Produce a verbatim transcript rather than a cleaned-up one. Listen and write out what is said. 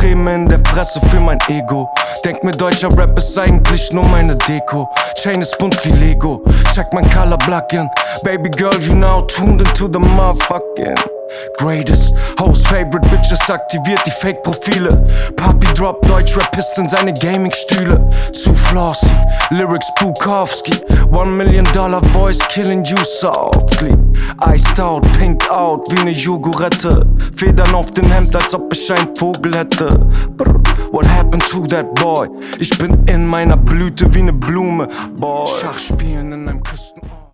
Creme in der Fresse für mein Ego. Denk mir, deutscher Rap ist eigentlich nur meine Deko. Chain ist bunt wie Lego, check mein Color Plugin. Baby girl, you now tuned into the motherfucking greatest. Host favorite bitches aktiviert die Fake-Profile. Papi drop Deutsch-Rappist in seine Gaming-Stühle. Zu flossy, Lyrics Bukowski. One million dollar voice killing you softly. Iced out, pinked out wie ne Jogurette. Federn auf dem Hemd, als ob ich einen Vogel hätte. Brr, what happened to that boy? Ich bin in meiner Blüte wie ne Blume, boy. Schach spielen in einem Küstenort.